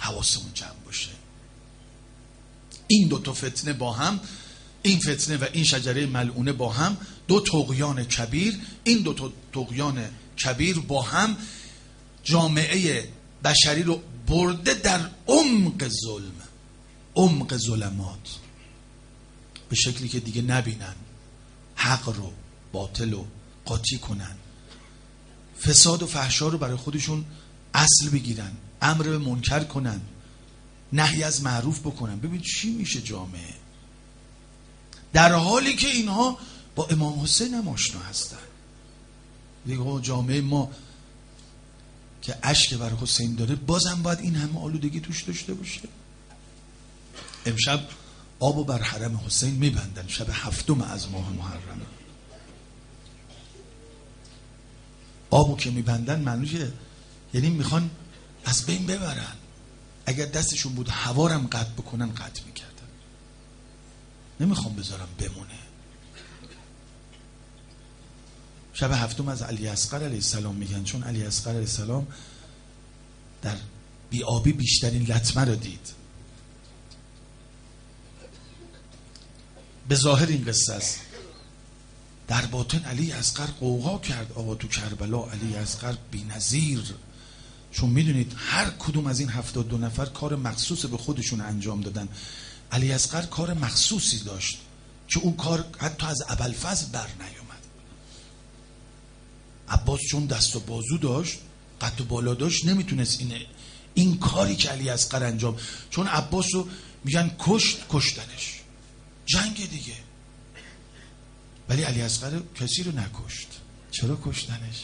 حواسمون جمع باشه. این دو تا فتنه با هم، این فتنه و این شجره ملعونه با هم، دو طغیان کبیر، این دو تا طغیان کبیر با هم جامعه بشری رو برده در عمق ظلم، عمق ظلمات، به شکلی که دیگه نبینن حق رو، باطل رو قاطی کنن، فساد و فحشا رو برای خودشون اصل بگیرن، امر به منکر کنن، نهی از معروف بکنن. ببین چی میشه جامعه، در حالی که اینها با امام حسین هم آشنا هستن. دیگه جامعه ما که اشک بر حسین داره بازم باید این همه آلودگی توش داشته باشه. امشب آبو بر حرم حسین میبندن، شب 7 از ماه محرم. آبو که میبندن معنیشه یعنی میخوان از بین ببرن. اگر دستشون بود هوارم قطع بکنن قطع میکردن، نمیخوام بذارم بمونه. شب 7 از علی اصغر علیه السلام میگن، چون علی اصغر علیه السلام در بی‌آبی بیشترین لطمه رو دید. به ظاهر این قصه است، در باطن علی اصغر قوقا کرد آقا تو کربلا علی اصغر بی‌نظیر. چون میدونید هر کدوم از این 72 نفر کار مخصوص به خودشون انجام دادن. علی اصغر کار مخصوصی داشت که اون کار حتی از ابوالفضل بر نیومد. عباس چون دست و بازو داشت، قد و بالا داشت، نمیتونست این کاری که علی اصغر انجام، چون عباس رو میگن کشتنش، جنگ دیگه، ولی علی اصغر کسی رو نکشت. چرا کشتنش؟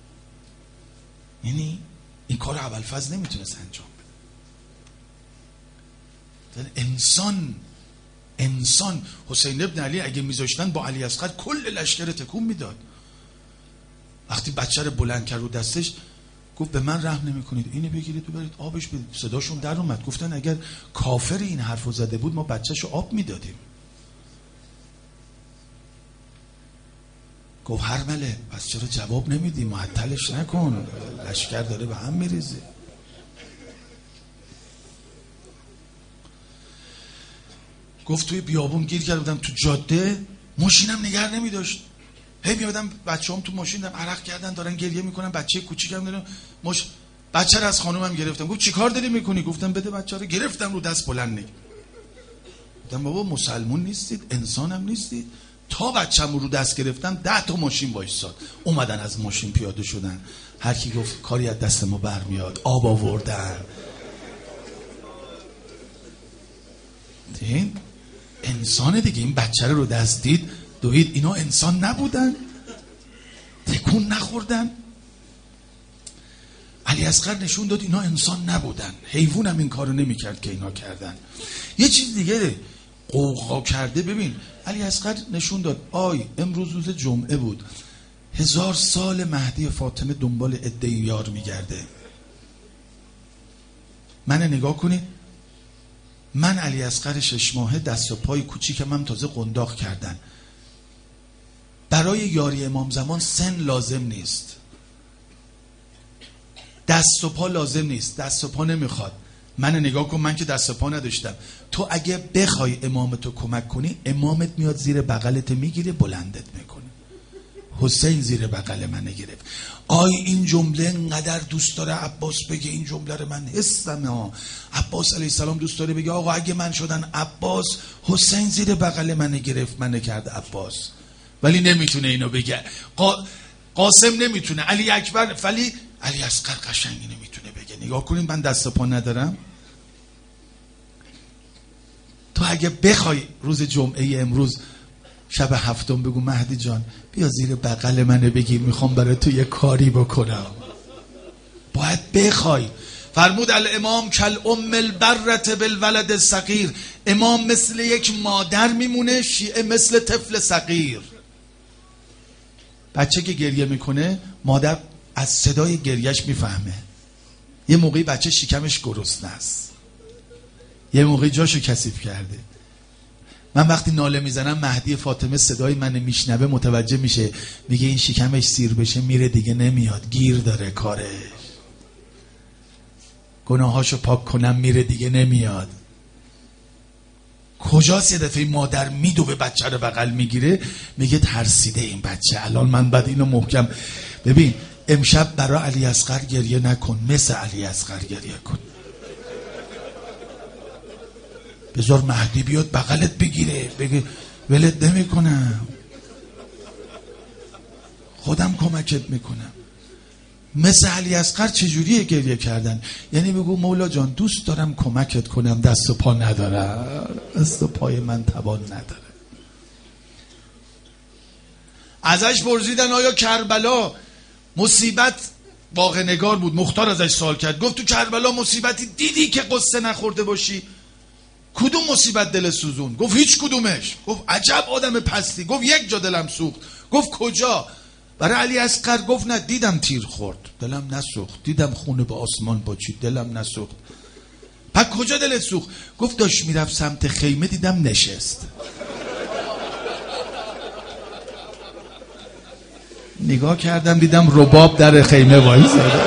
یعنی این کار ابوالفضل نمیتونست انجام بده. انسان حسین ابن علی اگه میذاشتن با علی اصغر کل لشکر تکون میداد. وقتی بچه رو بلند کرد رو دستش گفت به من رحم نمیکنید، اینو بگیرید ببرید آبش بدید. صداشون در اومد، گفتن اگر کافر این حرفو زده بود ما بچه‌شو آب میدادیم. گفت هرمله پس چرا جواب نمیدی، معطلش نکن، لشکر داره به هم میریزه. گفت توی بیابون گیر کرده بودم، تو جاده ماشینم نگه نمیداشت، هی میادم بچه‌ام تو ماشین دارن عرق کردن دارن گریه میکنن، بچه کوچیکم دارم بچه رو از خانومم گرفتم. گفت چیکار داری میکنی؟ گفتم بده بچه رو. گرفتم رو دست بلند نگی. گفتم بابا مسلمون نیستید، انسانم نیستید؟ تا بچه‌مو رو دست گرفتم 10 تا ماشین وایساد، اومدن از ماشین پیاده شدن، هر کی گفت کاری از دست ما برمیاد، آب آوردن. این انسان دیگه. این بچه رو دست دید دوید، اینا انسان نبودن، تکون نخوردن. علی اصغر نشون داد اینا انسان نبودن، حیوان هم این کارو نمی‌کرد که اینا کردن. یه چیز دیگه قوقا کرده. ببین علی اصغر نشون داد امروز روز جمعه بود، 1000 سال مهدی فاطمه دنبال عده یار میگرده. من نگاه کنید، من علی اصغر 6 ماهه دست و پای کوچیکم هم تازه قنداق کردن. برای یاری امام زمان سن لازم نیست، دست و پا لازم نیست، دست و پا نمیخواد. من نگاه کن، من که دست و پا نداشتم. تو اگه بخوای امامتو کمک کنی، امامت میاد زیر بغلت میگیره بلندت میکنه. حسین زیر بغل من گرفت. این جمله انقدر دوست داره عباس بگه، این جمله رو من حسمه. عباس علیه السلام دوست داره بگه آقا اگه من شدن عباس، حسین زیر بغل من گرفت من کرد عباس. ولی نمیتونه اینو بگه. قاسم نمیتونه، علی اکبر، ولی علی اصغر قشنگی نمیتونه بگه. نگاه کنین من دست و پا ندارم. تو اگه بخوای روز جمعه امروز شب 7 بگو مهدی جان بیا زیر بغل منو بگیر، میخوام برای تو یه کاری بکنم، باید بخوای. فرمود الامام کل ام البرة بالولد الصغیر. امام مثل یک مادر میمونه، شیعه مثل طفل صغیر. بچه که گریه میکنه مادر از صدای گریهش میفهمه. یه موقعی بچه شکمش گرسنه است، یه موقعی جاشو کثیف کرده. من وقتی ناله میزنم مهدی فاطمه صدای من میشنوه، متوجه میشه، میگه این شکمش سیر بشه میره دیگه نمیاد، گیر داره کارش. گناهاشو پاک کنم میره دیگه نمیاد. کجاست یه دفعه مادر میدوه بچه رو بغل میگیره میگه ترسیده این بچه، الان من بعد اینو محکم. ببین امشب برای علی اصغر گریه نکن، مثل علی اصغر گریه کن. بذار مهدی بیاد بغلت بگیره بگه ولت نمی کنم، خودم کمکت میکنم. مثل علی اصغر چجوریه گریه کردن؟ یعنی بگو مولا جان دوست دارم کمکت کنم، دست و پا ندارم، دست و پای من توان نداره. ازش پرسیدن آیا کربلا مصیبت، واقع نگار بود، مختار ازش سوال کرد، گفت تو کربلا مصیبتی دیدی که قصه نخورده باشی؟ کدوم مصیبت دل سوزون؟ گفت هیچ کدومش. گفت عجب آدم پستی. گفت یک جا دلم سوخت. گفت کجا؟ برای علی اصغر گفت نه دیدم تیر خورد دلم نسوخت، دیدم خونه به آسمان پاچید دلم نسوخت. پس کجا دلت سوخت؟ گفت داشت میرفت سمت خیمه دیدم نشست. نگاه کردم دیدم رباب در خیمه وایساده.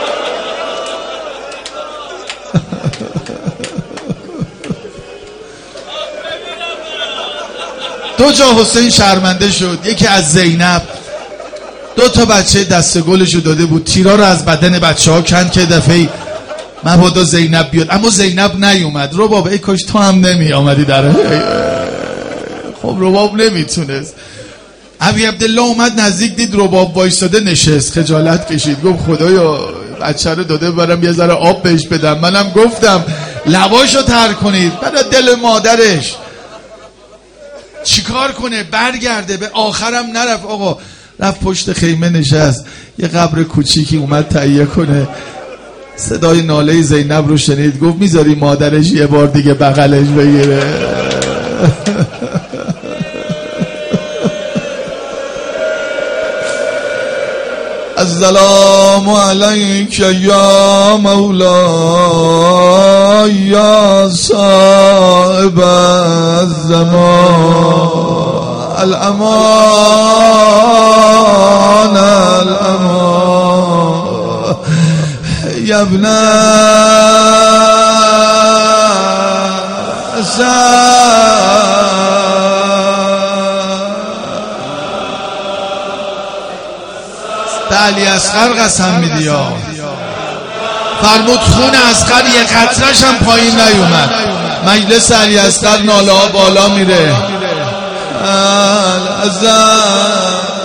دو جا حسین شرمنده شد، یکی از زینب، 2 تا بچه دست گلشو داده بود، تیرا رو از بدن بچه ها کند که دفعه مبادا زینب بیاد، اما زینب نیومد. رباب ای کاش تو هم نمی آمدی در خب رباب نمیتونست. ابی عبدالله اومد نزدیک دید رباب وایساده نشست، خجالت کشید، گفت خدایا بچه رو داده برم یه ذره آب بهش بدم، منم گفتم لباشو تر کنید برای دل مادرش. چیکار کنه؟ برگرده، به آخرم نرفت آقا، رفت پشت خیمه نشست، یه قبر کوچیکی اومد تهیه کنه. صدای ناله زینب رو شنید، گفت میذاری مادرش یه بار دیگه بغلش بگیره؟ السلام علیک یا مولا یا صاحب الزمان، الامان الامان یا ابن علی اصغر قسم میدی یا فرمود خون اصغر یه قطرش هم پایین نیومد. مجلس علی اصغر ناله ها بالا میره.